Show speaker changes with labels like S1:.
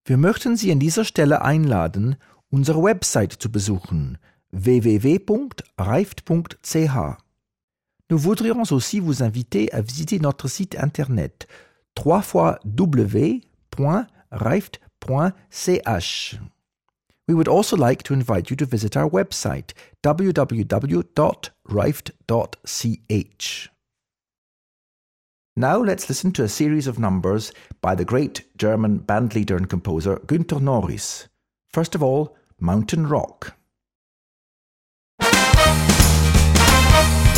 S1: Wir möchten Sie an dieser Stelle einladen, unsere Website zu besuchen, www.reift.ch. Nous voudrions aussi vous inviter à visiter notre site internet www.reift.ch. We would also like to invite you to visit our website www.reift.ch. Now let's listen to a series of numbers by the great German bandleader and composer Günter Norris. First of all, Mountain Rock.